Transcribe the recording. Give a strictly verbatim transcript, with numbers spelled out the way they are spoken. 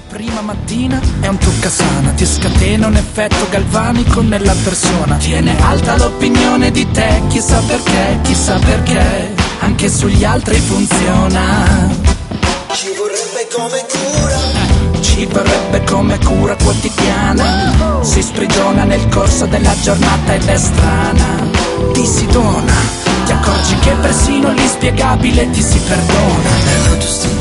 di prima mattina è un toccasana, ti scatena un effetto galvanico nella persona. Tiene alta l'opinione di te, chissà perché, chissà perché, anche sugli altri funziona. Ci vorrebbe come cura, ci vorrebbe come cura quotidiana. Si sprigiona nel corso della giornata ed è strana. Ti si dona, ti accorgi che persino l'inspiegabile ti si perdona. è giusto